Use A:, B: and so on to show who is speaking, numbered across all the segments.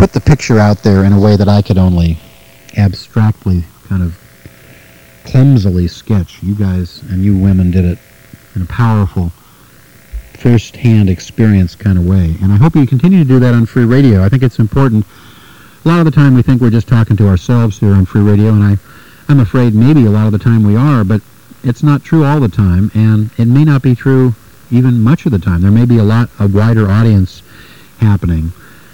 A: put the picture out there in a way that I could only abstractly, kind of clumsily sketch. You guys and you women did it in a powerful, first-hand experience kind of way. And I hope you continue to do that on Free Radio. I think it's important. A lot of the time we think we're just talking to ourselves here on Free Radio, and I'm afraid maybe a lot of the time we are, but it's not true all the time, and it may not be true even much of the time. There may be a wider audience happening.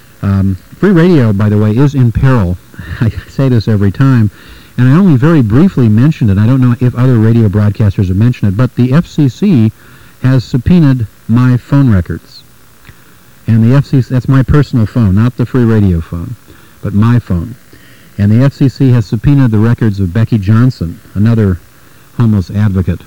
A: Free Radio, by the way, is in peril. I say this every time, and I only very briefly mentioned it. I don't know if other radio broadcasters have mentioned it, but the FCC has subpoenaed my phone records. And the FCC, that's my personal phone, not the Free Radio phone, but my phone. And the FCC has subpoenaed the records of Becky Johnson, another homeless advocate.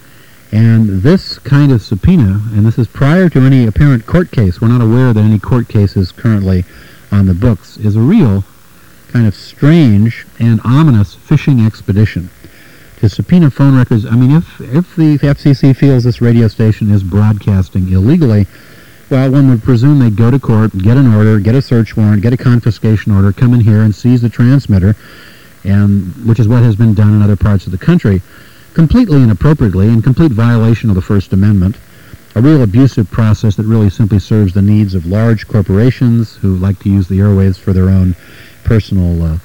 A: And this kind of subpoena, and this is prior to any apparent court case, we're not aware that any court case is currently on the books, is a real kind of strange and ominous fishing expedition to subpoena phone records. I mean, if the FCC feels this radio station is broadcasting illegally, well, one would presume they'd go to court, get an order, get a search warrant, get a confiscation order, come in here and seize the transmitter, and which is what has been done in other parts of the country, completely inappropriately, in complete violation of the First Amendment, a real abusive process that really simply serves the needs of large corporations who like to use the airwaves for their own personal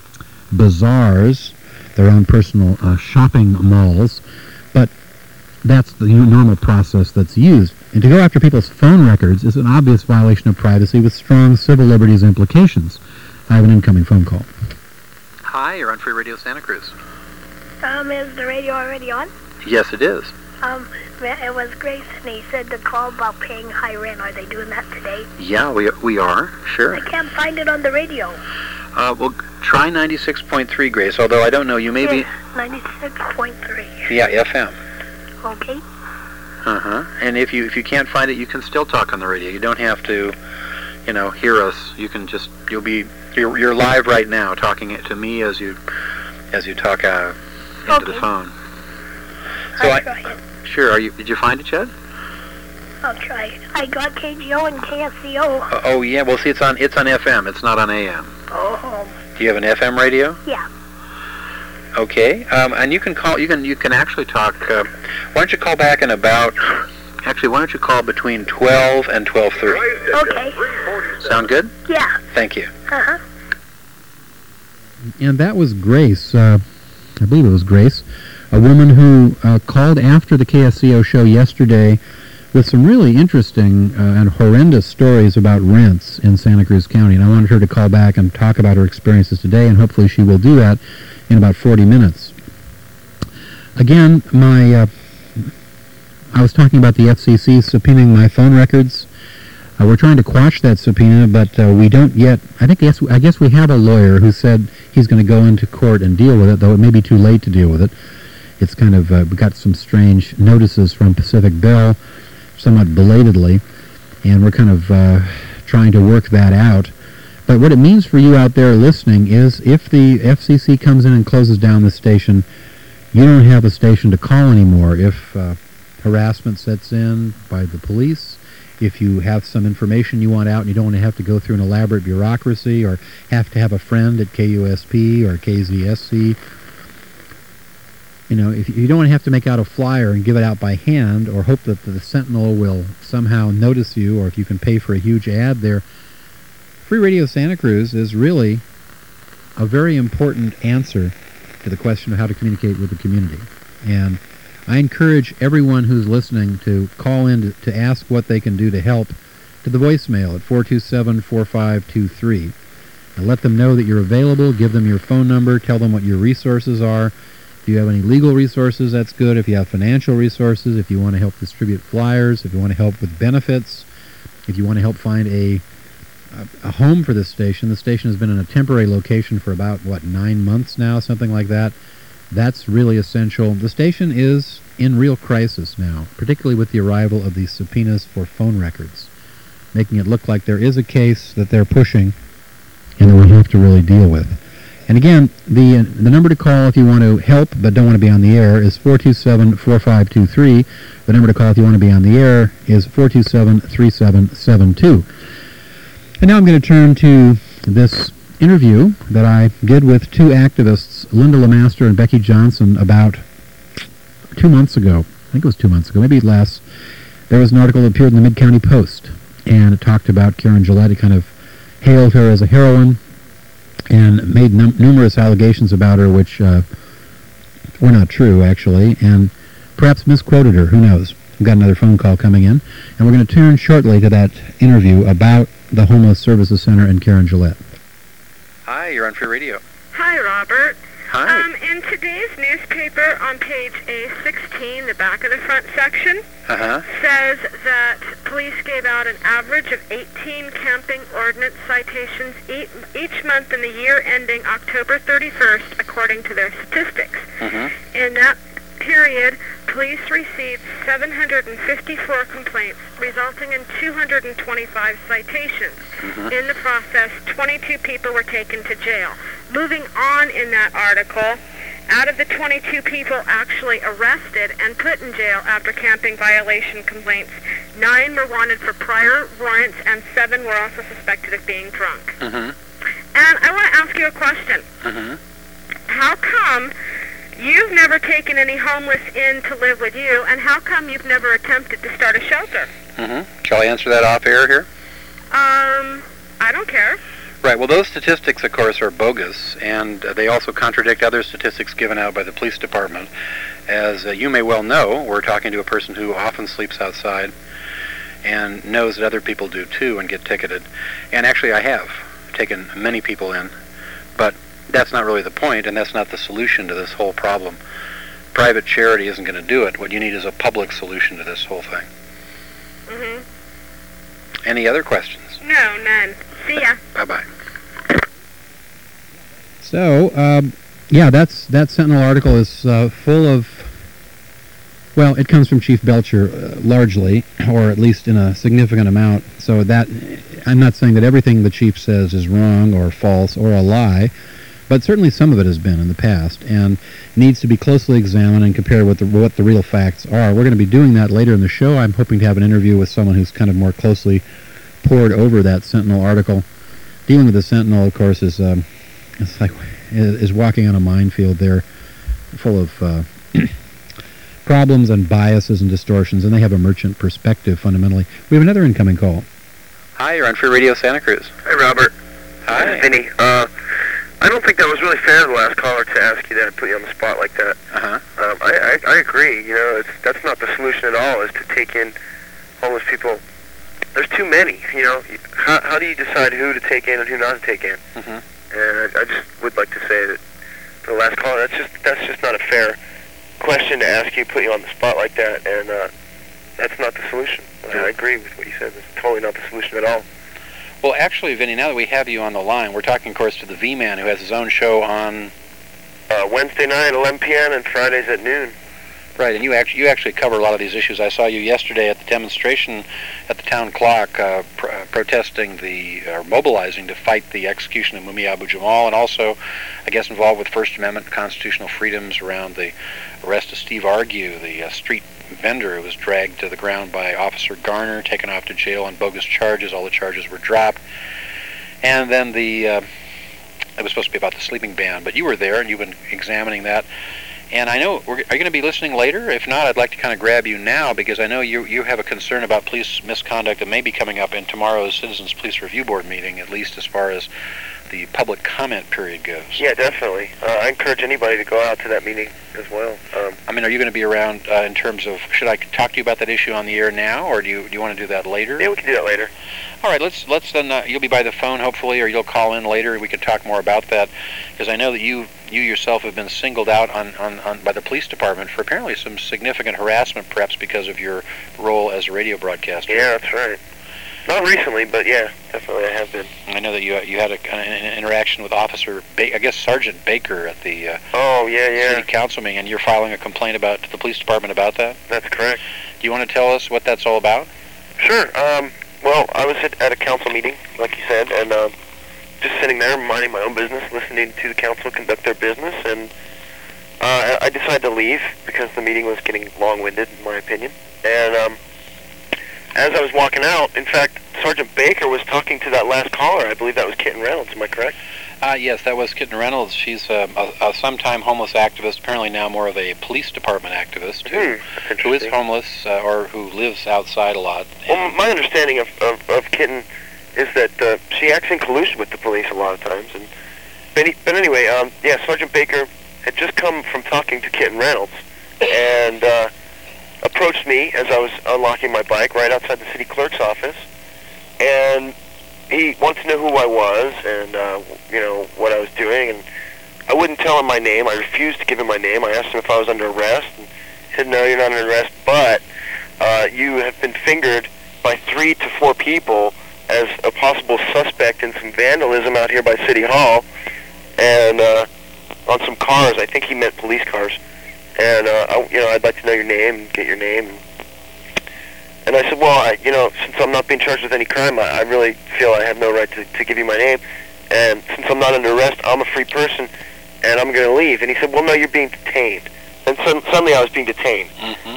A: bazaars, their own personal shopping malls, but that's the normal process that's used. And to go after people's phone records is an obvious violation of privacy with strong civil liberties implications. I have an incoming phone call.
B: Hi, you're on Free Radio Santa Cruz.
C: Is the radio already on?
B: Yes, it is.
C: It was Grace, and he said to call about paying high rent. Are they doing that today?
B: Yeah, we are, sure.
C: I can't find it on the radio.
B: Well, try 96.3, Grace, although I don't know, you may be...
C: 96.3.
B: Yeah, FM.
C: Okay.
B: Uh-huh. And if you can't find it, you can still talk on the radio. You don't have to, hear us. You can just, you're live right now talking to me as you talk into the phone. So
C: I'll try it.
B: Sure. Did you find it, Chad?
C: I'll try. I got KGO and KSCO.
B: Oh yeah. Well, see, it's on FM. It's not on AM.
C: Oh.
B: Do you have an FM radio?
C: Yeah.
B: Okay. And you can call. You can actually talk. Why don't you call back in about? Actually, why don't you call between 12 and 12:30?
C: Okay.
B: Sound good?
C: Yeah.
B: Thank you.
C: Uh-huh.
A: And that was Grace. I believe it was Grace, a woman who called after the KSCO show yesterday with some really interesting and horrendous stories about rents in Santa Cruz County. And I wanted her to call back and talk about her experiences today, and hopefully she will do that in about 40 minutes. Again, I was talking about the FCC subpoenaing my phone records. We're trying to quash that subpoena, but we don't yet. I guess we have a lawyer who said he's going to go into court and deal with it, though it may be too late to deal with it. It's kind of, we got some strange notices from Pacific Bell, somewhat belatedly, and we're kind of trying to work that out. But what it means for you out there listening is if the FCC comes in and closes down the station, you don't have a station to call anymore. If harassment sets in by the police, if you have some information you want out and you don't want to have to go through an elaborate bureaucracy or have to have a friend at KUSP or KZSC, if you don't want to have to make out a flyer and give it out by hand or hope that the Sentinel will somehow notice you, or if you can pay for a huge ad there, Free Radio Santa Cruz is really a very important answer to the question of how to communicate with the community. And I encourage everyone who's listening to call in to ask what they can do to help to the voicemail at 427-4523. And let them know that you're available, give them your phone number, tell them what your resources are. If you have any legal resources, that's good. If you have financial resources, if you want to help distribute flyers, if you want to help with benefits, if you want to help find a home for this station. The station has been in a temporary location for about, 9 months now, something like that. That's really essential. The station is in real crisis now, particularly with the arrival of these subpoenas for phone records, making it look like there is a case that they're pushing and that we have to really deal with. And again, the number to call if you want to help but don't want to be on the air is 427-4523. The number to call if you want to be on the air is 427-3772. And now I'm going to turn to this interview that I did with two activists, Linda LeMaster and Becky Johnson, about 2 months ago. I think it was 2 months ago, maybe less. There was an article that appeared in the Mid-County Post, and it talked about Karen Gillette. It kind of hailed her as a heroine and made numerous allegations about her, which were not true, actually, and perhaps misquoted her. Who knows? We've got another phone call coming in, and we're going to turn shortly to that interview about the Homeless Services Center and Karen Gillette.
B: Hi, you're on Free Radio.
D: Hi, Robert.
B: Hi.
D: In today's newspaper on page A16, the back of the front section, says that police gave out an average of 18 camping ordinance citations each month in the year ending October 31st, according to their statistics. In that period, police received 754 complaints, resulting in 225 citations. In the process, 22 people were taken to jail. Moving on in that article, out of the 22 people actually arrested and put in jail after camping violation complaints, 9 were wanted for prior warrants and 7 were also suspected of being drunk. And I want to ask you a question. How come you've never taken any homeless in to live with you, and how come you've never attempted to start a shelter?
B: Shall I answer that off air here?
D: I don't care.
B: Right, well, those statistics, of course, are bogus, and they also contradict other statistics given out by the police department. As you may well know, we're talking to a person who often sleeps outside and knows that other people do too and get ticketed. And actually, I have taken many people in, but that's not really the point, and that's not the solution to this whole problem. Private charity isn't going to do it. What you need is a public solution to this whole thing. Any other questions?
D: No, none. See ya.
B: Bye-bye.
A: So, yeah, that Sentinel article is full of, well, it comes from Chief Belcher largely, or at least in a significant amount. So that, I'm not saying that everything the chief says is wrong or false or a lie, but certainly some of it has been in the past and needs to be closely examined and compared with what the real facts are. We're going to be doing that later in the show. I'm hoping to have an interview with someone who's kind of more closely pored over that Sentinel article. Dealing with the Sentinel, of course, is walking on a minefield. They're full of problems and biases and distortions, and they have a merchant perspective fundamentally. We have another incoming call.
B: Hi, you're on Free Radio Santa Cruz.
E: Hey, Robert.
B: Hi.
E: This is Vinny. I don't think that was really fair of the last caller to ask you that and put you on the spot like that. I agree. You know, that's not the solution at all, is to take in homeless people. There's too many, you know. How do you decide who to take in and who not to take in? And I just would like to say that for the last caller, that's just not a fair question to ask you, put you on the spot like that, and that's not the solution. I agree with what you said. It's totally not the solution at all.
B: Well, actually, Vinny, now that we have you on the line, we're talking, of course, to the V-Man, who has his own show on
E: Wednesday night at 11 p.m. and Fridays at noon.
B: Right, and you actually cover a lot of these issues. I saw you yesterday at the demonstration at the town clock protesting mobilizing to fight the execution of Mumia Abu-Jamal, and also, I guess, involved with First Amendment constitutional freedoms around the arrest of Steve Argue, the street vendor who was dragged to the ground by Officer Garner, taken off to jail on bogus charges. All the charges were dropped. And then it was supposed to be about the sleeping ban, but you were there and you've been examining that. And I know, are you going to be listening later? If not, I'd like to kind of grab you now, because I know you have a concern about police misconduct that may be coming up in tomorrow's Citizens Police Review Board meeting, at least as far as the public comment period goes.
E: Yeah, definitely. I encourage anybody to go out to that meeting as well.
B: I mean, are you going to be around in terms of, should I talk to you about that issue on the air now, or do you want to do that later?
E: Yeah, we can do that later.
B: All right, let's then, you'll be by the phone hopefully, or you'll call in later and we can talk more about that, because I know that you yourself have been singled out on by the police department for apparently some significant harassment, perhaps because of your role as a radio broadcaster.
E: Yeah, that's right. Not recently, but yeah, definitely I have been.
B: I know that you had an interaction with Officer, I guess Sergeant Baker at the city council meeting, and you're filing a complaint to the police department about that?
E: That's correct.
B: Do you want to tell us what that's all about?
E: Sure. Well, I was at a council meeting, like you said, and just sitting there minding my own business, listening to the council conduct their business, and I decided to leave because the meeting was getting long-winded, in my opinion. And as I was walking out, in fact, Sergeant Baker was talking to that last caller. I believe that was Kitten Reynolds. Am I correct?
B: Yes, that was Kitten Reynolds. She's a sometime homeless activist, apparently now more of a police department activist, who is homeless or who lives outside a lot.
E: Well, my understanding of Kitten is that she acts in collusion with the police a lot of times. But anyway, yeah, Sergeant Baker had just come from talking to Kitten Reynolds and approached me as I was unlocking my bike right outside the city clerk's office, and he wanted to know who I was and you know, what I was doing, and I wouldn't tell him my name. I refused to give him my name. I asked him if I was under arrest, and he said, no, you're not under arrest, but you have been fingered by 3 to 4 people as a possible suspect in some vandalism out here by City Hall, and on some cars. I think he meant police cars. And you know, I'd like to know your name and get your name. And I said, well, you know, since I'm not being charged with any crime, I really feel I have no right to give you my name. And since I'm not under arrest, I'm a free person, and I'm going to leave. And he said, well, no, you're being detained. And suddenly I was being detained.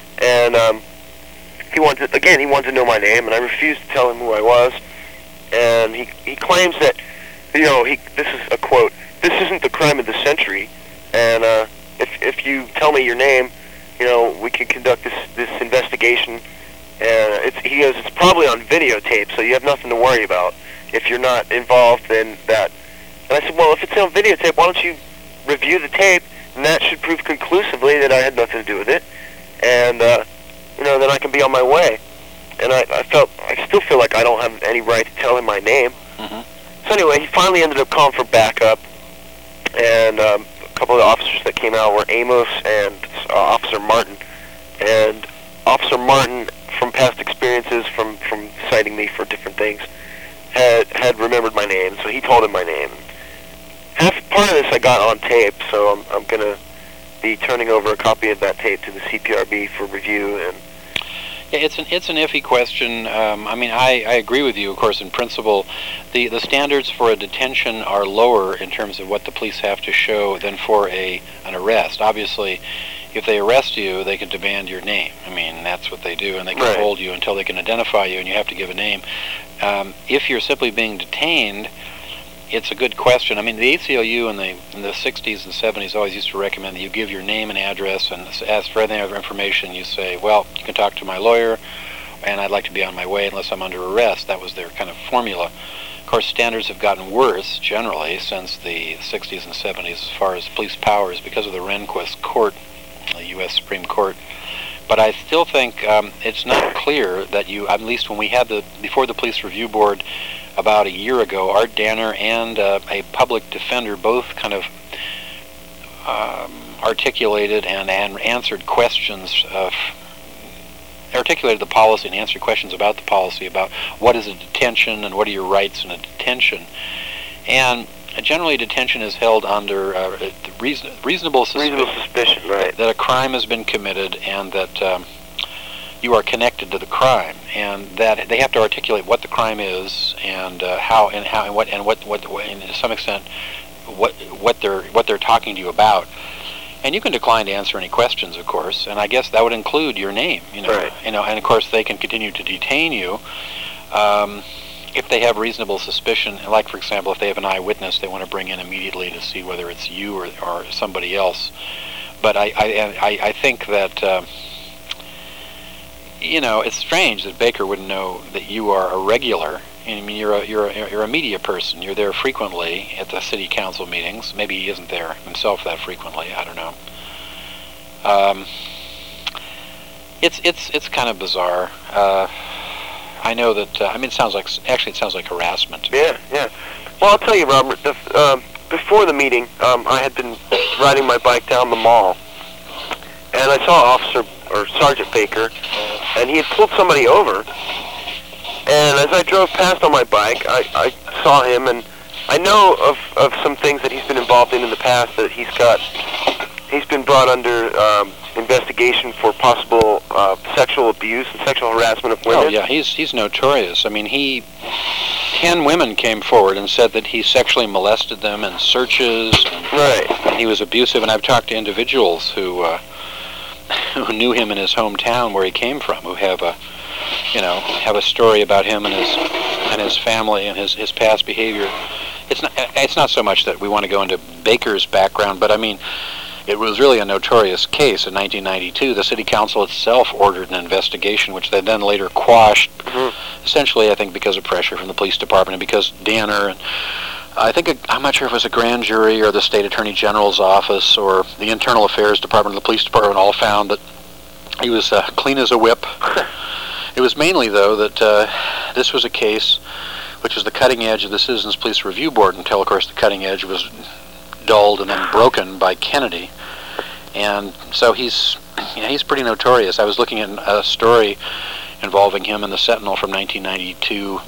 E: And he wanted to know my name, and I refused to tell him who I was. And he claims that, you know, this is a quote, this isn't the crime of the century, and if you tell me your name, you know, we can conduct this investigation. And he goes, it's probably on videotape, so you have nothing to worry about if you're not involved in that. And I said, well, if it's on videotape, why don't you review the tape, and that should prove conclusively that I had nothing to do with it, and you know, then I can be on my way. And I still feel like I don't have any right to tell him my name. So anyway, he finally ended up calling for backup, and a couple of the officers that came out were Amos and Officer Martin. And Officer Martin, from past experiences, from citing me for different things, had remembered my name, so he told him my name. Part of this I got on tape, so I'm going to be turning over a copy of that tape to the CPRB for review. And
B: yeah, it's an iffy question. I mean, I agree with you, of course, in principle. The standards for a detention are lower in terms of what the police have to show than for an arrest. Obviously, if they arrest you, they can demand your name. I mean, that's what they do, and they can hold you until they can identify you, and you have to give a name. If you're simply being detained, it's a good question. I mean, the ACLU in the 60s and 70s always used to recommend that you give your name and address, and ask for any other information. You say, well, you can talk to my lawyer, and I'd like to be on my way unless I'm under arrest. That was their kind of formula. Of course, standards have gotten worse, generally, since the 60s and 70s as far as police powers because of the Rehnquist Court, the U.S. Supreme Court. But I still think it's not clear that you, at least when we had before the Police Review Board about a year ago, Art Danner and a public defender both kind of articulated and answered questions, articulated the policy and answered questions about the policy, about what is a detention and what are your rights in a detention. And generally, detention is held under reasonable suspicion,
E: right,
B: that a crime has been committed and that you are connected to the crime, and that they have to articulate what the crime is and how and to some extent what they're talking to you about. And you can decline to answer any questions, of course, and I guess that would include your name, you know,
E: right.
B: You know, and of course they can continue to detain you. If they have reasonable suspicion, like for example, if they have an eyewitness they want to bring in immediately to see whether it's you or somebody else. But I think that you know, it's strange that Baker wouldn't know that you are a regular. I mean, you're a media person. You're there frequently at the city council meetings. Maybe he isn't there himself that frequently. I don't know. It's kind of bizarre. I know that, I mean, it sounds like harassment to me.
E: Yeah. Well, I'll tell you, Robert, before the meeting, I had been riding my bike down the mall, and I saw Sergeant Baker, and he had pulled somebody over, and as I drove past on my bike, I saw him, and I know of some things that he's been involved in the past, that he's been brought under investigation for possible sexual abuse and sexual harassment of women.
B: Oh yeah, he's notorious. I mean, 10 women came forward and said that he sexually molested them in searches. And he was abusive, and I've talked to individuals who knew him in his hometown where he came from, who have have a story about him and his family and his past behavior. It's not so much that we want to go into Baker's background, but I mean, it was really a notorious case. In 1992, the city council itself ordered an investigation, which they then later quashed, essentially, I think, because of pressure from the police department and because Danner, and I'm not sure if it was a grand jury or the state attorney general's office or the internal affairs department or the police department all found that he was clean as a whip. It was mainly, though, that this was a case which was the cutting edge of the Citizens Police Review Board until, of course, the cutting edge was dulled and then broken by Kennedy. And so he's pretty notorious. I was looking at a story involving him in the Sentinel from 1992.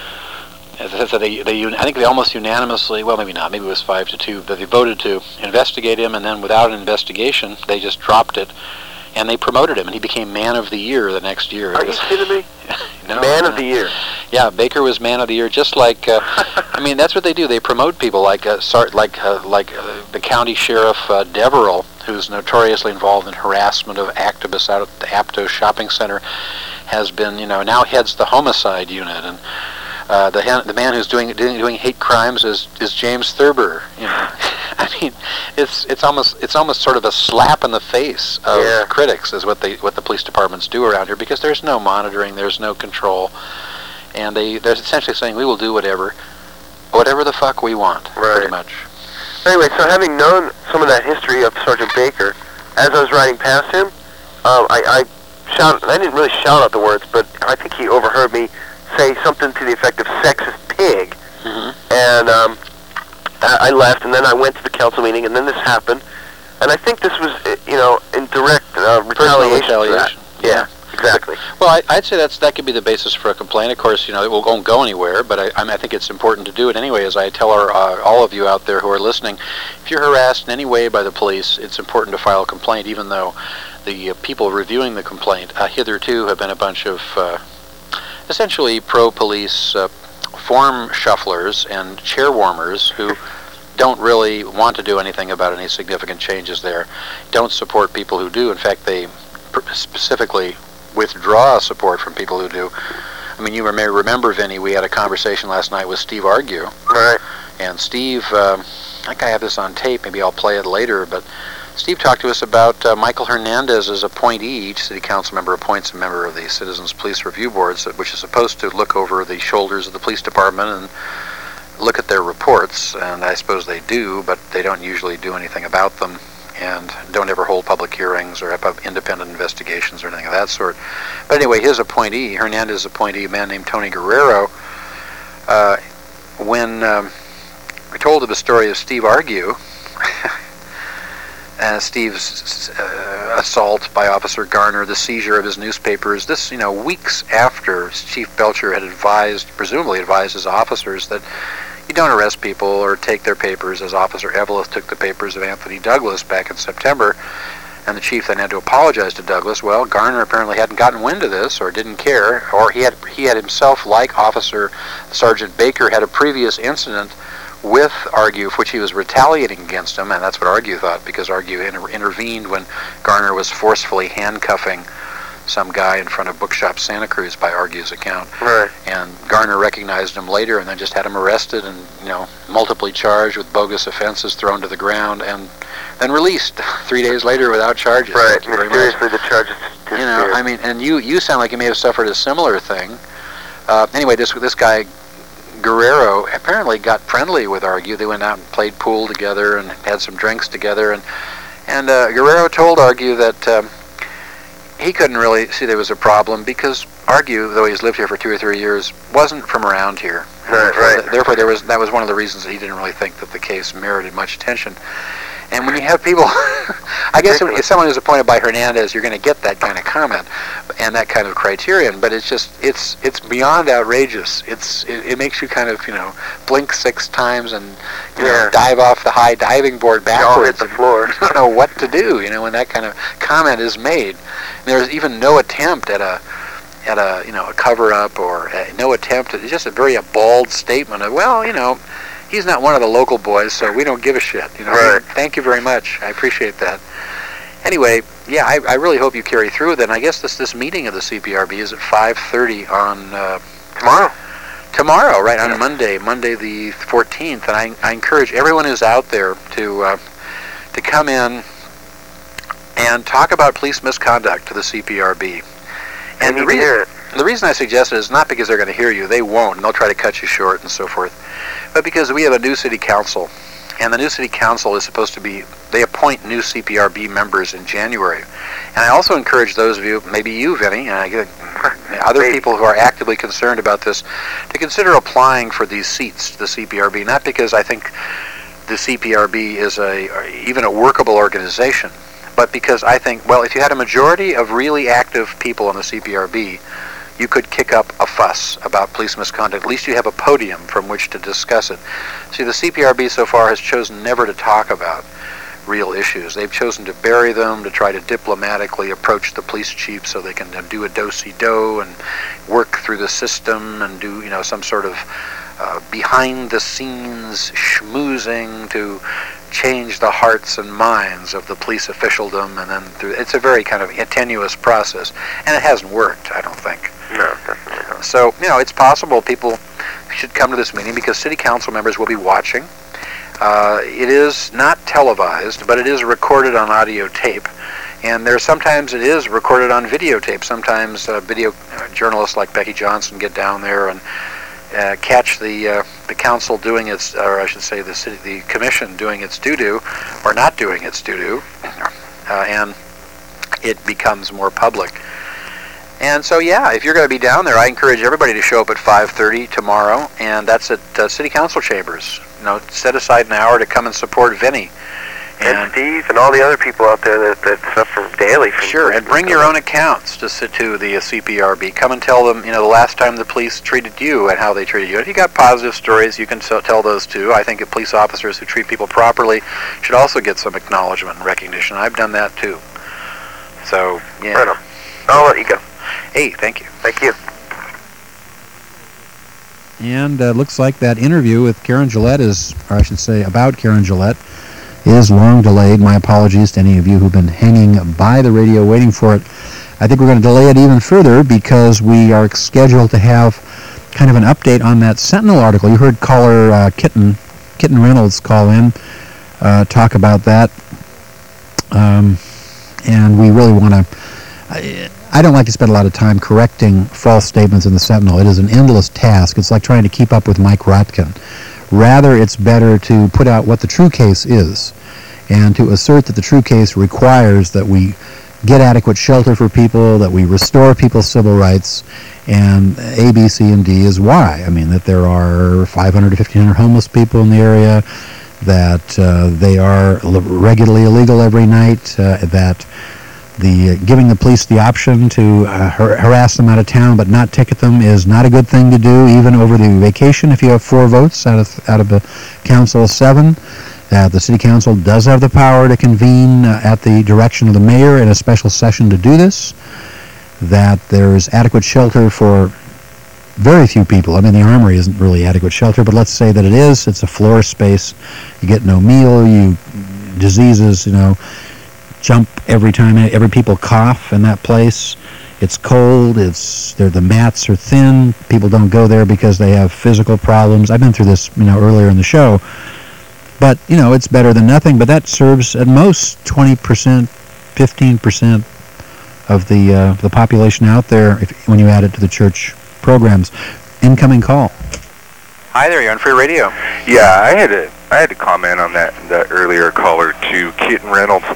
B: I think they almost unanimously, well, maybe not, maybe it was 5-2, but they voted to investigate him, and then without an investigation, they just dropped it, and they promoted him, and he became Man of the Year the next year.
E: Are you kidding me?
B: No,
E: Man of the Year.
B: Yeah, Baker was Man of the Year, just like, I mean, that's what they do. They promote people like the county sheriff Deverell, who's notoriously involved in harassment of activists out at the Aptos shopping center, has been, now heads the homicide unit, and the man who's doing hate crimes is James Thurber. I mean, it's almost sort of a slap in the face of critics is what the police departments do around here, because there's no monitoring, there's no control, and they're essentially saying we will do whatever the fuck we want, pretty much.
E: Anyway, so having known some of that history of Sergeant Baker, as I was riding past him, I didn't really shout out the words, but I think he overheard me say something to the effect of sexist pig. And I left, and then I went to the council meeting, and then this happened. And I think this was, in direct retaliation. Yeah, exactly.
B: Well, I'd say that could be the basis for a complaint. Of course, it won't go anywhere, but I think it's important to do it anyway. As I tell all of you out there who are listening, if you're harassed in any way by the police, it's important to file a complaint, even though the people reviewing the complaint hitherto have been a bunch of essentially pro-police form shufflers and chair warmers who don't really want to do anything about any significant changes there, don't support people who do. In fact, they specifically withdraw support from people who do. I mean, you may remember, Vinny, we had a conversation last night with Steve Argue.
E: Right.
B: And Steve, I think I have this on tape, maybe I'll play it later, but Steve talked to us about Michael Hernandez's appointee. Each city council member appoints a member of the Citizens Police Review Board, which is supposed to look over the shoulders of the police department and look at their reports, and I suppose they do, but they don't usually do anything about them, and don't ever hold public hearings or have independent investigations or anything of that sort. But anyway, his appointee, Hernandez's appointee, a man named Tony Guerrero, when we told him the story of Steve Argue, Steve's assault by Officer Garner, the seizure of his newspapers, this, weeks after Chief Belcher had presumably advised his officers that you don't arrest people or take their papers, as Officer Eveleth took the papers of Anthony Douglas back in September, and the chief then had to apologize to Douglas. Well, Garner apparently hadn't gotten wind of this or didn't care, or he had himself, like Officer Sergeant Baker, had a previous incident with Argue, which he was retaliating against him, and that's what Argue thought, because Argue intervened when Garner was forcefully handcuffing some guy in front of Bookshop Santa Cruz by Argue's account.
E: Right.
B: And Garner recognized him later and then just had him arrested and, multiply charged with bogus offenses, thrown to the ground, and then released 3 days later without charges.
E: Right. Mysteriously, the charges disappeared.
B: And you sound like you may have suffered a similar thing. Anyway, this guy Guerrero apparently got friendly with Argue. They went out and played pool together and had some drinks together, and Guerrero told Argue that he couldn't really see there was a problem because Argue, though he's lived here for 2 or 3 years, wasn't from around here.
E: Right.
B: Therefore, that was one of the reasons that he didn't really think that the case merited much attention. And when you have people, I guess if someone who's appointed by Hernandez, you're going to get that kind of comment and that kind of criterion. But it's beyond outrageous. It makes you kind of blink 6 times and dive off the high diving board backwards.
E: Hit the floor.
B: You don't know what to do. When that kind of comment is made. And there's even no attempt at a cover up or no attempt. It's just a bald statement of he's not one of the local boys, so we don't give a shit.
E: Right.
B: Thank you very much. I appreciate that. Anyway, yeah, I really hope you carry through. Then I guess this meeting of the CPRB is at 5:30 on
E: Tomorrow.
B: Tomorrow, right, on Monday the 14th, and I encourage everyone who's out there to come in and talk about police misconduct to the CPRB. And the reason I suggest it is not because they're going to hear you. They won't, and they'll try to cut you short and so forth. But because we have a new city council, and the new city council is supposed to be, they appoint new CPRB members in January. And I also encourage those of you, maybe you, Vinny, and I get other people who are actively concerned about this, to consider applying for these seats to the CPRB, not because I think the CPRB is even a workable organization, but because I think, well, if you had a majority of really active people in the CPRB, you could kick up a fuss about police misconduct. At least you have a podium from which to discuss it. See, the CPRB so far has chosen never to talk about real issues. They've chosen to bury them, to try to diplomatically approach the police chief so they can do a do-si-do and work through the system and do, some sort of behind-the-scenes schmoozing to change the hearts and minds of the police officialdom, and then it's a very kind of tenuous process, and it hasn't worked, I don't think.
E: No, definitely not.
B: So, it's possible people should come to this meeting because city council members will be watching. It is not televised, but it is recorded on audio tape, and sometimes it is recorded on videotape. Sometimes video journalists like Becky Johnson get down there and catch the council doing its, or I should say the commission doing its doo-doo, or not doing its doo-doo, and it becomes more public. And so, yeah, if you're going to be down there, I encourage everybody to show up at 5:30 tomorrow, and that's at City Council Chambers. Set aside an hour to come and support Vinny.
E: And Steve and all the other people out there that suffer daily from...
B: Sure, and bring your own accounts to the CPRB. Come and tell them, the last time the police treated you and how they treated you. If you got positive stories, you can tell those too. I think that police officers who treat people properly should also get some acknowledgement and recognition. I've done that too. So, yeah.
E: Right on. I'll let you go.
B: Hey, thank you.
E: Thank you.
A: And looks like that interview with Karen Gillette about Karen Gillette, is long delayed. My apologies to any of you who've been hanging by the radio waiting for it. I think we're going to delay it even further because we are scheduled to have kind of an update on that Sentinel article. You heard caller Kitten Reynolds call in, talk about that. And we really want to... I don't like to spend a lot of time correcting false statements in the Sentinel. It is an endless task. It's like trying to keep up with Mike Rotkin. Rather, it's better to put out what the true case is and to assert that the true case requires that we get adequate shelter for people, that we restore people's civil rights, and A, B, C, and D is why. I mean, that there are 500 to 1,500 homeless people in the area, that they are regularly illegal every night, that giving the police the option to harass them out of town but not ticket them is not a good thing to do, even over the vacation if you have 4 votes out of a council of 7. The city council does have the power to convene at the direction of the mayor in a special session to do this. That there's adequate shelter for very few people. I mean, the armory isn't really adequate shelter, but let's say that it is. It's a floor space. You get no meal. Diseases, jump every time people cough in that place. It's cold. The mats are thin. People don't go there because they have physical problems. I've been through this, earlier in the show. But it's better than nothing. But that serves at most 20%, 15% of the population out there when you add it to the church programs. Incoming call.
B: Hi there, you're on Free Radio.
F: Yeah, I had to comment on that earlier caller to Kitten Reynolds.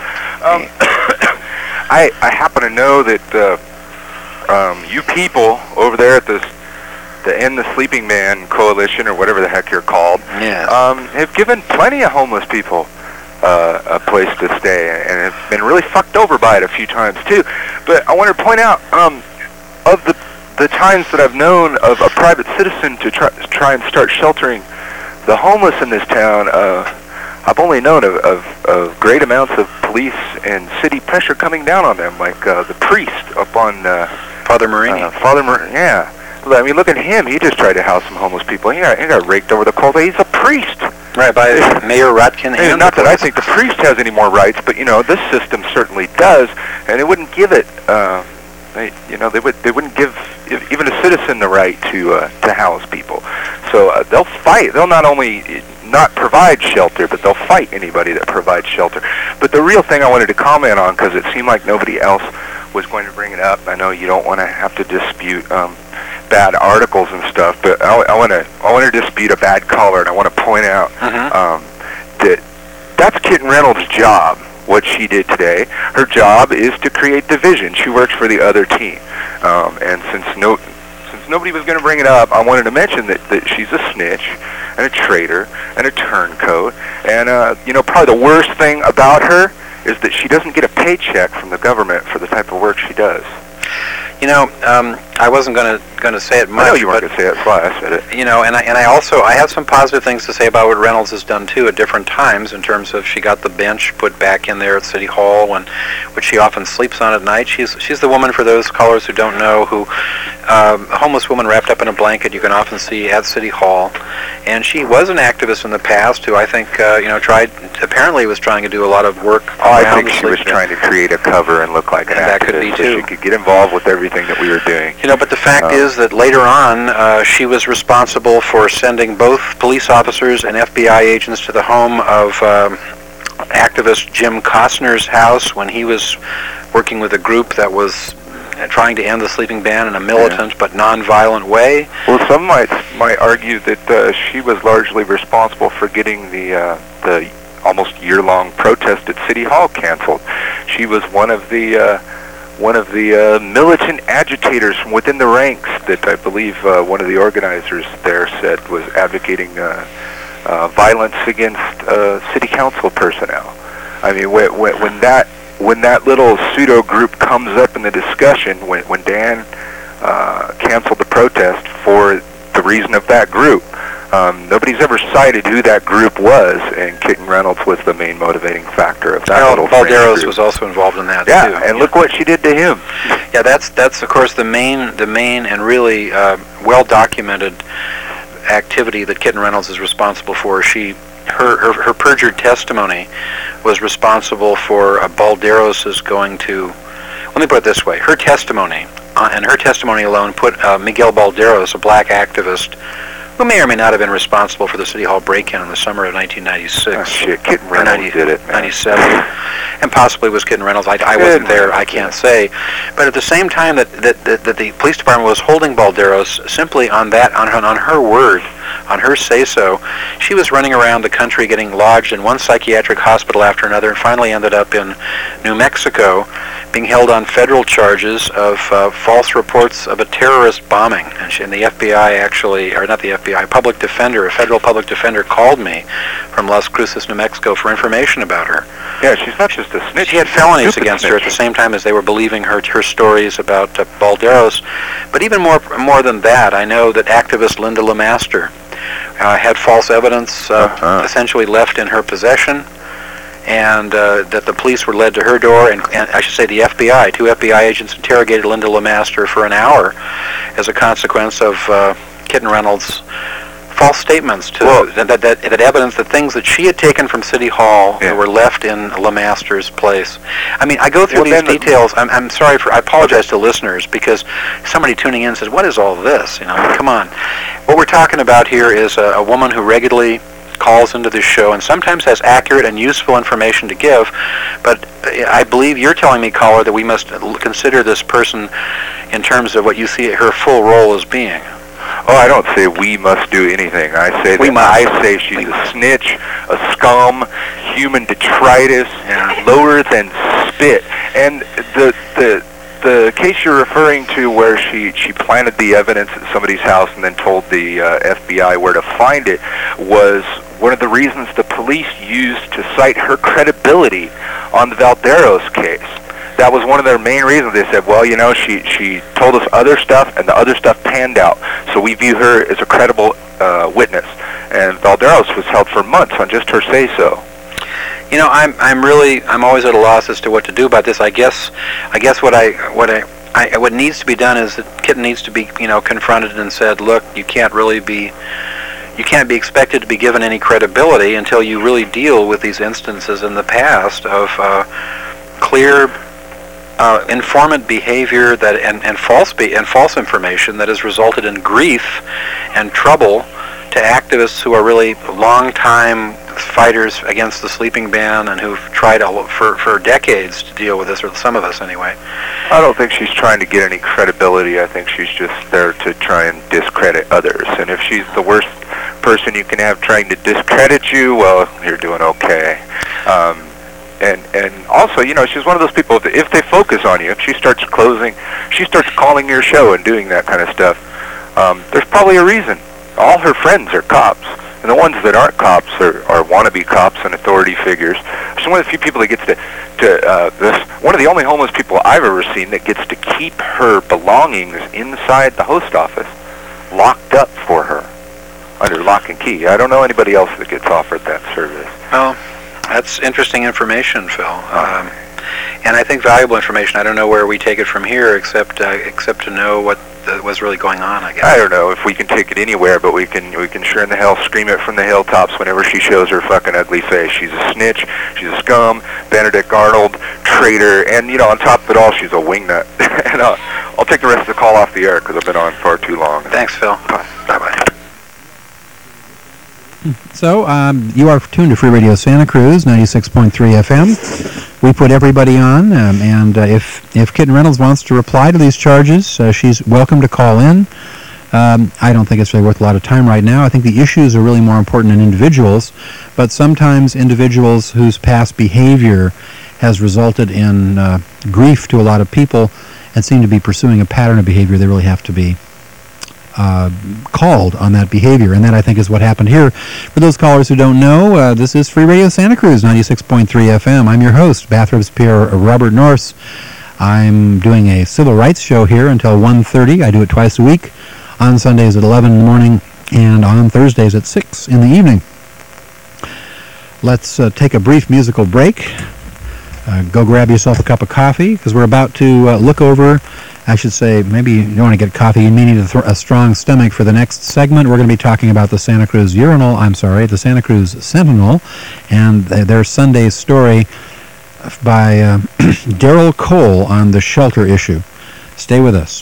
F: I happen to know that you people over there at the End the Sleeping Man Coalition, or whatever the heck you're called, have given plenty of homeless people a place to stay, and have been really fucked over by it a few times too. But I want to point out, of the times that I've known of a private citizen to try and start sheltering the homeless in this town, I've only known of great amounts of police and city pressure coming down on them, like the priest up on
B: Father Marini.
F: Yeah. I mean, look at him. He just tried to house some homeless people. He got raked over the coals. He's a priest.
B: Right, by Mayor Rotkin and
F: not that I think the priest has any more rights, but this system certainly does, and it wouldn't give it. They wouldn't give even a citizen the right to house people. So they'll fight. They'll not only not provide shelter, but they'll fight anybody that provides shelter. But the real thing I wanted to comment on, because it seemed like nobody else was going to bring it up. I know you don't want to have to dispute bad articles and stuff, but I want to dispute a bad caller, and I want to point out that's Kitten Reynolds' job. What she did today, her job is to create division. She works for the other team, and since nobody was going to bring it up, I wanted to mention that she's a snitch and a traitor and a turncoat, and probably the worst thing about her is that she doesn't get a paycheck from the government for the type of work she does.
B: I wasn't going to say it much.
F: I know you weren't going to say it, that's why I said it.
B: And I have some positive things to say about what Reynolds has done too at different times, in terms of she got the bench put back in there at City Hall, which she often sleeps on at night. She's the woman, for those callers who don't know, who a homeless woman wrapped up in a blanket you can often see at City Hall, and she was an activist in the past who I think apparently was trying to do a lot of work.
F: I think she was trying to create a cover and look like an activist,
B: that could be too.
F: So she could get involved with everything that we were doing.
B: But the fact is that later on, she was responsible for sending both police officers and FBI agents to the home of activist Jim Costner's house when he was working with a group that was trying to end the sleeping ban in a militant but non-violent way.
F: Well, some might argue that she was largely responsible for getting the almost year-long protest at City Hall canceled. She was one of the militant agitators from within the ranks that I believe one of the organizers there said was advocating violence against city council personnel. I mean, when that little pseudo group comes up in the discussion, when Dan canceled the protest for the reason of that group, nobody's ever cited who that group was, and Kitten Reynolds was the main motivating factor of that little
B: Balderos was also involved in that too.
F: And look what she did to him.
B: Yeah, that's of course the main and really well documented activity that Kitten Reynolds is responsible for. Her perjured testimony was responsible for Balderos is going to. Let me put it this way: her testimony and her testimony alone put Miguel Balderos, a black activist, who may or may not have been responsible for the City Hall break-in in the summer of 1996.
F: Oh, shit, Kitten Reynolds did it, man.
B: 97, and possibly was Kitten Reynolds. I wasn't there, I can't say. But at the same time that the police department was holding Balderos simply on her word, on her say-so, she was running around the country getting lodged in one psychiatric hospital after another, and finally ended up in New Mexico, being held on federal charges of false reports of a terrorist bombing. And the FBI actually, or not the FBI, a federal public defender called me from Las Cruces, New Mexico for information about her.
F: Yeah, she's not just a snitch.
B: She had felonies against her at the same time as they were believing her stories about Balderos. But even more than that, I know that activist Linda LeMaster had false evidence essentially left in her possession, and that the police were led to her door, and I should say the FBI, 2 FBI agents interrogated Linda LeMaster for an hour as a consequence of Kitten Reynolds' false statements that evidence that things that she had taken from City Hall that were left in LeMaster's place. I mean, I go through these details. I'm sorry I apologize to listeners, because somebody tuning in says, "What is all this?" Come on. What we're talking about here is a woman who regularly calls into this show and sometimes has accurate and useful information to give, but I believe you're telling me, caller, that we must consider this person in terms of what you see her full role as being.
F: Oh, I don't say we must do anything. I say she's a snitch, a scum, human detritus, lower than spit. And the case you're referring to, where she planted the evidence at somebody's house and then told the FBI where to find it, was one of the reasons the police used to cite her credibility on the Balderos case. That was one of their main reasons. They said, well, she told us other stuff, and the other stuff panned out, so we view her as a credible witness. And Balderos was held for months on just her say-so.
B: I'm always at a loss as to what to do about this. I guess what needs to be done is that Kitten needs to be confronted and said, look, you can't really be you can't be expected to be given any credibility until you really deal with these instances in the past of clear informant behavior that and false information that has resulted in grief and trouble to activists who are really long-time fighters against the sleeping ban and who've tried for decades to deal with this, or some of us anyway.
F: I don't think she's trying to get any credibility. I think she's just there to try and discredit others. And if she's the worst person you can have trying to discredit you, well, you're doing okay. And also, you know, she's one of those people, if they focus on you, if she starts calling your show and doing that kind of stuff, there's probably a reason. All her friends are cops. And the ones that aren't cops are wannabe cops and authority figures. She's one of the few people that gets one of the only homeless people I've ever seen that gets to keep her belongings inside the host office, locked up for her, under lock and key. I don't know anybody else that gets offered that service.
B: Well, that's interesting information, Phil. And I think valuable information. I don't know where we take it from here, except to know what was really going on, I guess.
F: I don't know if we can take it anywhere, but we can sure in the hell scream it from the hilltops whenever she shows her fucking ugly face. She's a snitch, she's a scum, Benedict Arnold, traitor, and, you know, on top of it all, she's a wingnut. And I'll take the rest of the call off the air because I've been on far too long.
B: Thanks, Phil.
F: Bye-bye.
A: So, you are tuned to Free Radio Santa Cruz, 96.3 FM. We put everybody on, and if Kitten Reynolds wants to reply to these charges, she's welcome to call in. I don't think it's really worth a lot of time right now. I think the issues are really more important in individuals, but sometimes individuals whose past behavior has resulted in grief to a lot of people and seem to be pursuing a pattern of behavior, they really have to be called on that behavior, and that, I think, is what happened here. For those callers who don't know, this is Free Radio Santa Cruz, 96.3 FM. I'm your host, Bathrobes Pierre Robert Norse. I'm doing a civil rights show here until 1:30. I do it twice a week, on Sundays at 11 in the morning and on Thursdays at 6 in the evening. Let's take a brief musical break. Go grab yourself a cup of coffee, because we're about to look over, I should say, maybe you don't want to get coffee, you may need a strong stomach for the next segment. We're going to be talking about the Santa Cruz the Santa Cruz Sentinel, and their Sunday story by Daryl Cole on the shelter issue. Stay with us.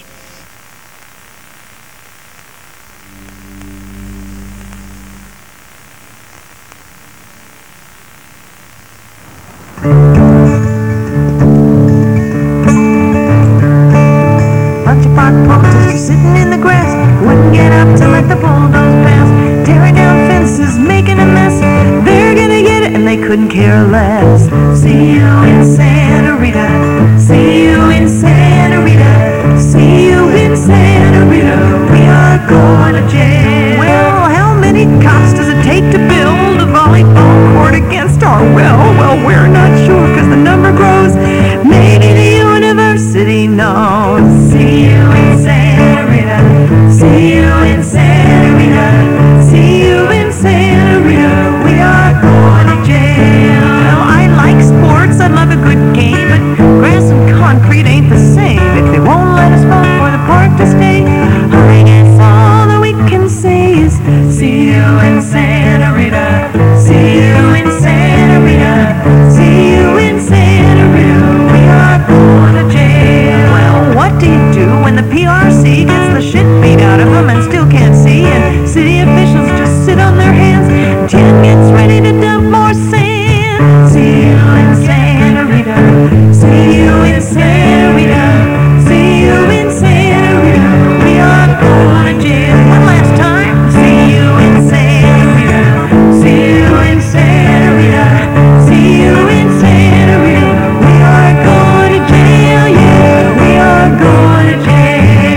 G: Sitting in the grass, wouldn't get up to let the bulldoze pass, tearing down fences, making a mess. They're gonna get it, and they couldn't care less. See you in Santa Rita, see you in Santa Rita, see you in Santa Rita. We are going to jail. Well, how many cops does it take to build a volleyball court against our well? Well, we're not sure, because the number grows. Maybe the university knows. See you in Santa Rita, see you in Santa Rita, see you in Santa Rita. We are going to jail. Well, I like sports, I love a good game, but grass and concrete ain't the same. If they won't let us vote for the park to stay, I guess all that we can say is see you in Santa Rita, see you in Santa Rita, see you in Santa Rita. We are going to jail. Well, what do you do when the PRC gets the shit beat out of them and still can't see, and city officials just sit on their hands? Jen gets ready to dump more sand. See you in Santa Rita, see you in Santa Rita, see you in Santa Rita. We are going to jail. One last time. See you in Santa Rita, see you in Santa Rita, see you in Santa Rita. We are going to jail, yeah, we are going to jail.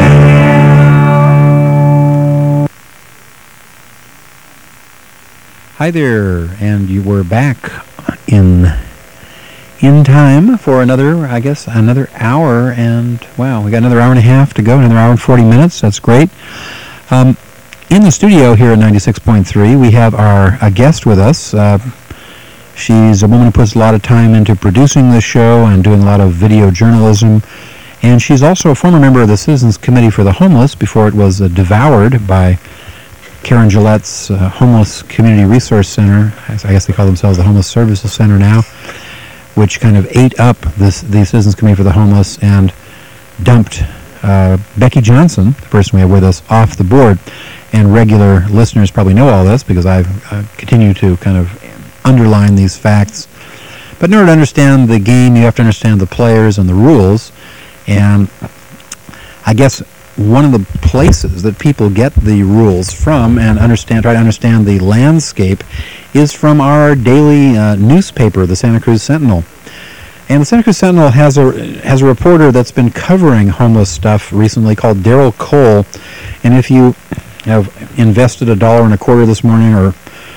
A: Hi there, and you were back in time for another hour, and wow, we got another hour and a half to go, another hour and 40 minutes. That's great. In the studio here at 96.3, we have a guest with us. She's a woman who puts a lot of time into producing this show and doing a lot of video journalism, and she's also a former member of the Citizens Committee for the Homeless before it was devoured by Karen Gillette's Homeless Community Resource Center, I guess they call themselves the Homeless Services Center now, which kind of ate up the Citizens Committee for the Homeless and dumped Becky Johnson, the person we have with us, off the board. And regular listeners probably know all this because I've continued to kind of underline these facts. But in order to understand the game, you have to understand the players and the rules. And I guess one of the places that people get the rules from and try to understand the landscape is from our daily newspaper, the Santa Cruz Sentinel. And the Santa Cruz Sentinel has a reporter that's been covering homeless stuff recently called Daryl Cole. And if you have invested $1.25 this morning, or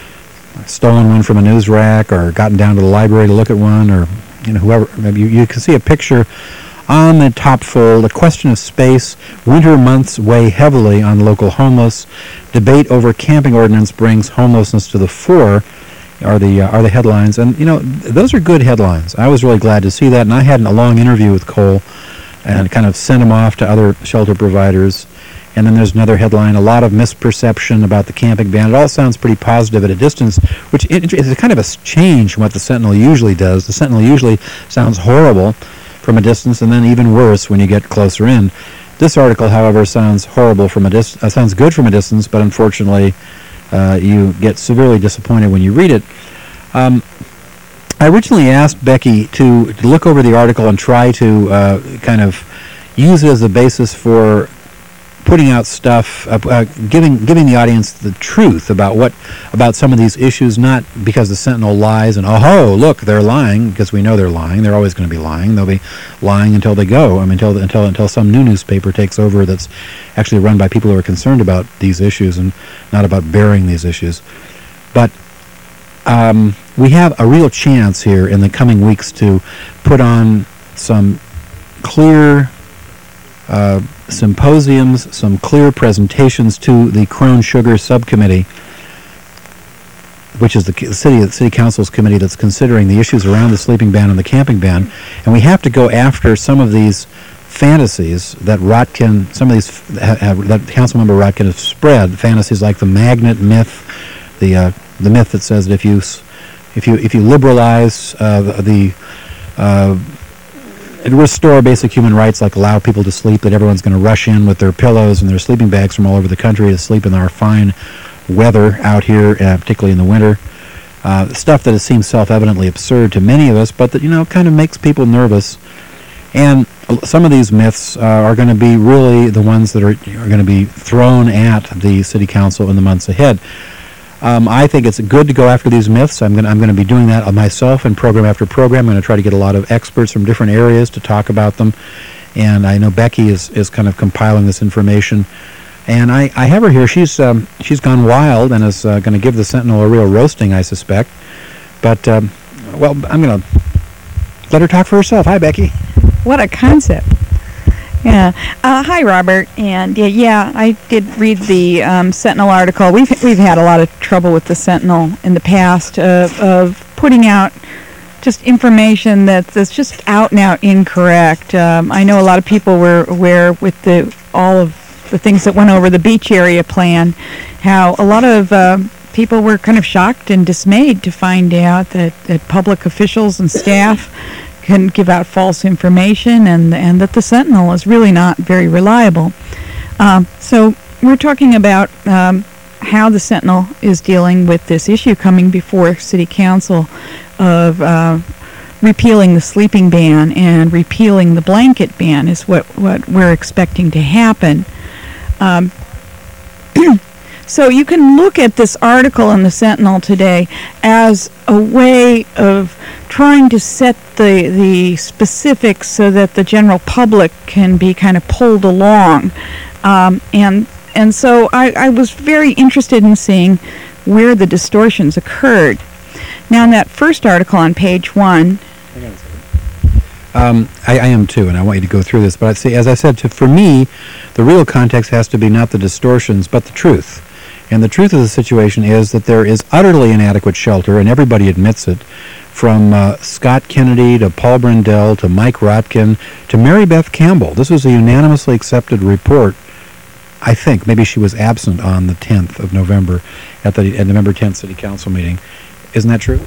A: stolen one from a news rack, or gotten down to the library to look at one, or whoever, maybe you can see a picture on the top fold. A question of space. Winter months weigh heavily on local homeless. Debate over camping ordinance brings homelessness to the fore. Are the headlines, and those are good headlines. I was really glad to see that, and I had a long interview with Cole, and kind of sent him off to other shelter providers. And then there's another headline: a lot of misperception about the camping ban. It all sounds pretty positive at a distance, which is kind of a change from what the Sentinel usually does. The Sentinel usually sounds horrible from a distance, and then even worse when you get closer in. This article, however, sounds horrible from a distance. Sounds good from a distance, but unfortunately, you get severely disappointed when you read it. I originally asked Becky to look over the article and try to kind of use it as a basis for putting out stuff, giving the audience the truth about some of these issues, not because the Sentinel lies and look, they're lying, because we know they're lying. They're always going to be lying. They'll be lying until they go. I mean, until some new newspaper takes over that's actually run by people who are concerned about these issues and not about bearing these issues. But we have a real chance here in the coming weeks to put on some clear symposiums, some clear presentations to the Crone Sugar Subcommittee, which is the city council's committee that's considering the issues around the sleeping ban and the camping ban. And we have to go after some of these fantasies that Rotkin, that Councilmember Rotkin has spread, fantasies like the magnet myth, the myth that says that if you liberalize restore basic human rights, like allow people to sleep, that everyone's going to rush in with their pillows and their sleeping bags from all over the country to sleep in our fine weather out here, particularly in the winter. Stuff that seems self-evidently absurd to many of us, but that kind of makes people nervous. And some of these myths are going to be really the ones that are going to be thrown at the city council in the months ahead. I think it's good to go after these myths. I'm going to be doing that myself in program after program. I'm going to try to get a lot of experts from different areas to talk about them. And I know Becky is kind of compiling this information. And I have her here. She's gone wild and is going to give the Sentinel a real roasting, I suspect. But, I'm going to let her talk for herself. Hi, Becky.
H: What a concept. Yeah. Hi, Robert. And I did read the Sentinel article. We've had a lot of trouble with the Sentinel in the past of putting out just information that's just out and out incorrect. I know a lot of people were aware with all of the things that went over the beach area plan, how a lot of people were kind of shocked and dismayed to find out that public officials and staff can give out false information, and that the Sentinel is really not very reliable. So we're talking about how the Sentinel is dealing with this issue coming before City Council of repealing the sleeping ban and repealing the blanket ban is what we're expecting to happen. So you can look at this article in the Sentinel today as a way of trying to set the specifics so that the general public can be kind of pulled along. And so I was very interested in seeing where the distortions occurred. Now, in that first article on page 1...
A: Hang on a second. I am too, and I want you to go through this. But I'd say, as I said, for me, the real context has to be not the distortions, but the truth. And the truth of the situation is that there is utterly inadequate shelter, and everybody admits it, from Scott Kennedy to Paul Brindell to Mike Rotkin to Mary Beth Campbell. This was a unanimously accepted report I think maybe she was absent on the 10th of November at the November 10th City Council meeting. Isn't that true?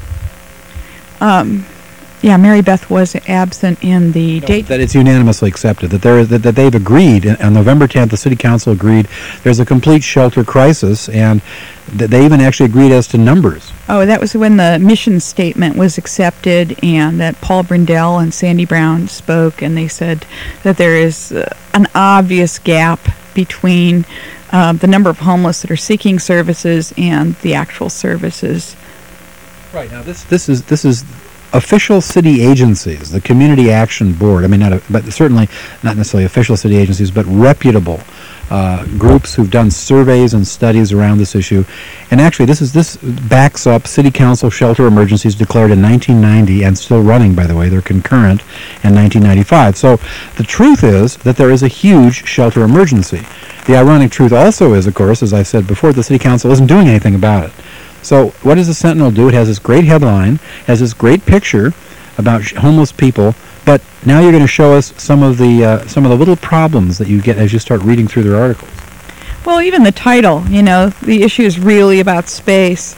H: Yeah, Mary Beth was absent in the date.
A: That it's unanimously accepted, that they've agreed, on November 10th, the City Council agreed there's a complete shelter crisis, and they even actually agreed as to numbers.
H: Oh, that was when the mission statement was accepted, and that Paul Brindell and Sandy Brown spoke, and they said that there is an obvious gap between the number of homeless that are seeking services and the actual services.
A: Right, now this is official city agencies, the Community Action Board. I mean, but certainly not necessarily official city agencies, but reputable groups who've done surveys and studies around this issue. And actually, this backs up City Council shelter emergencies declared in 1990 and still running, by the way. They're concurrent in 1995. So the truth is that there is a huge shelter emergency. The ironic truth also is, of course, as I said before, the City Council isn't doing anything about it. So what does the Sentinel do? It has this great headline, has this great picture about homeless people, but now you're going to show us some of the little problems that you get as you start reading through their articles.
H: Well, even the title, the issue is really about space.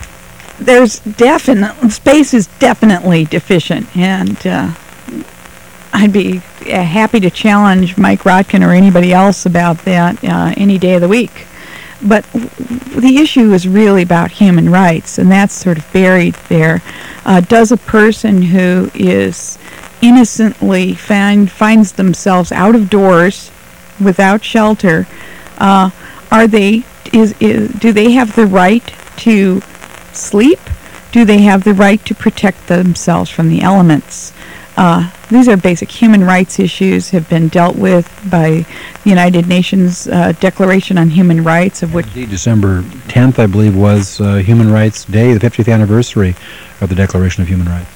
H: Space is definitely deficient, and I'd be happy to challenge Mike Rotkin or anybody else about that any day of the week. But the issue is really about human rights, and that's sort of buried there. Does a person who is innocently finds themselves out of doors without shelter, do they have the right to sleep? Do they have the right to protect themselves from the elements? These are basic human rights issues, have been dealt with by the United Nations Declaration on Human Rights, of which
A: indeed December 10th, I believe, was Human Rights Day, the 50th anniversary of the Declaration of Human Rights.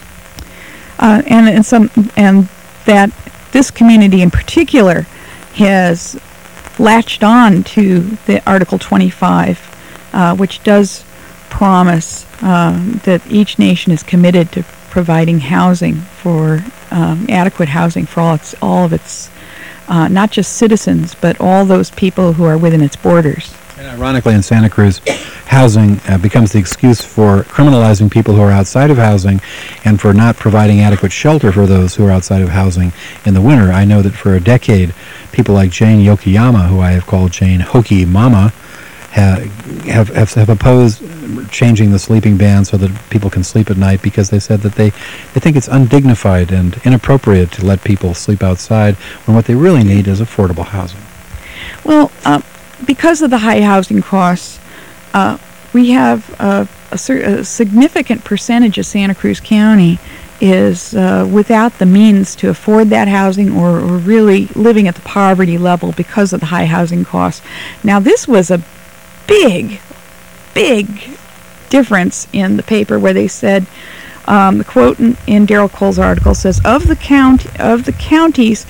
H: And that this community in particular has latched on to the Article 25, which does promise that each nation is committed to providing housing for adequate housing for all of its not just citizens, but all those people who are within its borders.
A: And ironically, in Santa Cruz, housing becomes the excuse for criminalizing people who are outside of housing and for not providing adequate shelter for those who are outside of housing in the winter. I know that for a decade, people like Jane Yokoyama, who I have called Jane Hokie Mama, have opposed changing the sleeping ban so that people can sleep at night, because they said that they think it's undignified and inappropriate to let people sleep outside when what they really need is affordable housing.
H: Well, because of the high housing costs, we have a significant percentage of Santa Cruz County is without the means to afford that housing, or really living at the poverty level because of the high housing costs. Now, this was a big difference in the paper, where they said, the quote in Daryl Cole's article says, of the county's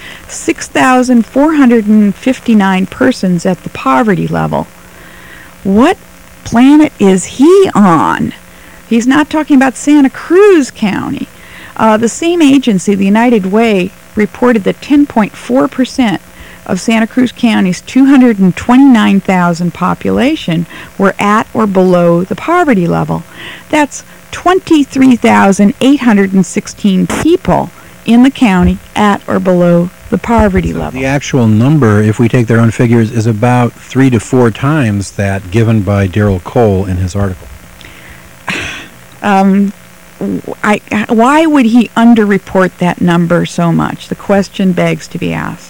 H: 6,459 persons at the poverty level, what planet is he on? He's not talking about Santa Cruz County. The same agency, the United Way, reported that 10.4% of Santa Cruz County's 229,000 population were at or below the poverty level. That's 23,816 people in the county at or below the poverty level.
A: The actual number, if we take their own figures, is about 3 to 4 times that given by Daryl Cole in his article.
H: Why would he underreport that number so much? The question begs to be asked.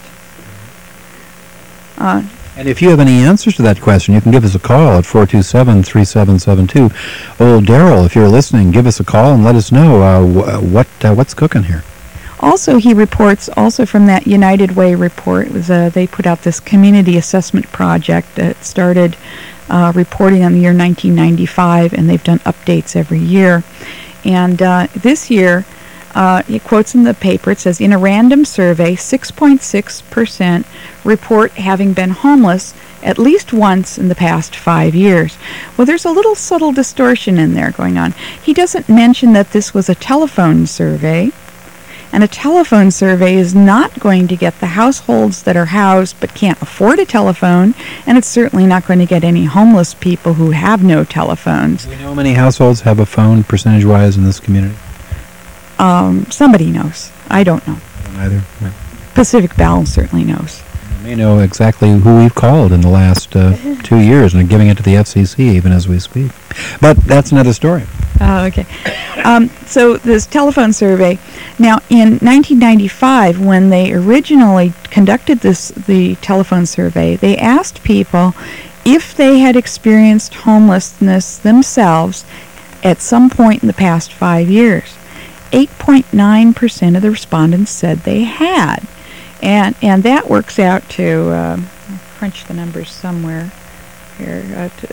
A: And if you have any answers to that question, you can give us a call at 427-3772. Old Daryl, if you're listening, give us a call and let us know what's cooking here.
H: Also, he reports, also from that United Way report, they put out this community assessment project that started reporting on the year 1995, and they've done updates every year. And this year, it quotes in the paper, it says, in a random survey, 6.6% report having been homeless at least once in the past 5 years. Well, there's a little subtle distortion in there going on. He doesn't mention that this was a telephone survey, And a telephone survey is not going to get the households that are housed but can't afford a telephone, and it's certainly not going to get any homeless people who have no telephones.
A: Do we know how many households have a phone percentage-wise in this community?
H: Somebody knows. I don't know.
A: I don't either. No.
H: Pacific Bell certainly knows.
A: We may know exactly who we've called in the last 2 years and are giving it to the FCC even as we speak. But that's another story.
H: Okay. So this telephone survey, now in 1995, when they originally conducted the telephone survey, they asked people if they had experienced homelessness themselves at some point in the past 5 years. 8.9% of the respondents said they had. And that works out to, I'll crunch the numbers somewhere here.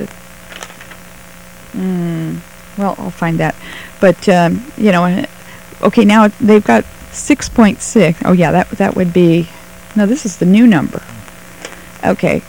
H: Well, I'll find that. But, okay, now they've got 6.6. Oh, yeah, that would be, no, this is the new number. Okay.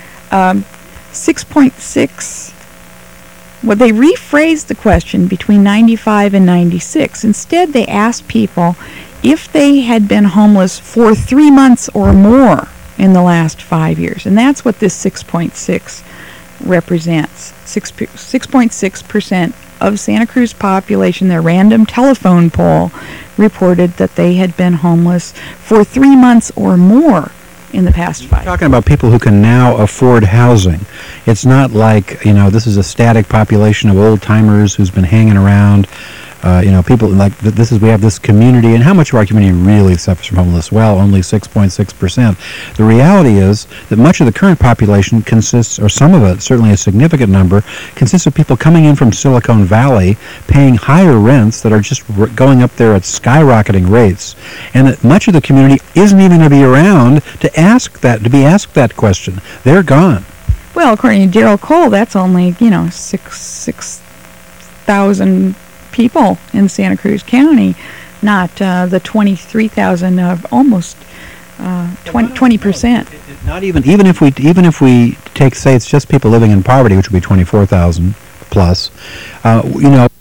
H: 6.6. Well, they rephrased the question between 95 and 96. Instead, they asked people if they had been homeless for 3 months or more in the last 5 years. And that's what this 6.6 represents. 6.6% of Santa Cruz population, their random telephone poll, reported that they had been homeless for 3 months or more in the past 5 years.
A: Talking about people who can now afford housing. It's not like, this is a static population of old-timers who's been hanging around. People like we have this community, and how much of our community really suffers from homelessness? Well, only 6.6%. The reality is that much of the current population consists, or some of it, certainly a significant number, consists of people coming in from Silicon Valley, paying higher rents that are just going up there at skyrocketing rates, and that much of the community isn't even going to be around to be asked that question. They're gone.
H: Well, according to Daryl Cole, that's only 6,000 people in Santa Cruz County, not the 23,000 of almost 20%.
A: Not even if we take, say, it's just people living in poverty, which would be 24,000 plus.